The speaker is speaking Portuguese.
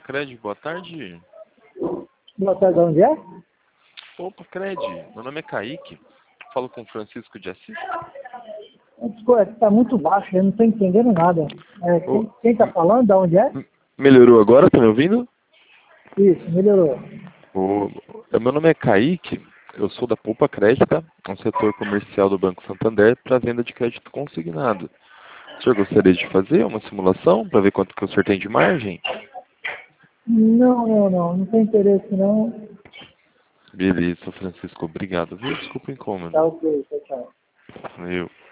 Cred, boa tarde. Boa tarde, onde é? Opa, Cred, meu nome é Kaique. Falo com Francisco de Assis. Desculpa, tá muito baixo, eu não tô entendendo nada. Quem tá falando? Da onde é? Melhorou agora? Tá me ouvindo? Isso, melhorou. Meu nome é Kaique. Eu sou da Poupa Crédita, um setor comercial do Banco Santander para venda de crédito consignado. O senhor gostaria de fazer uma simulação para ver quanto que o senhor tem de margem? Não tem interesse não. Beleza, Francisco, obrigado. Viu? Desculpa o Tá incômodo. ok, tchau. Valeu.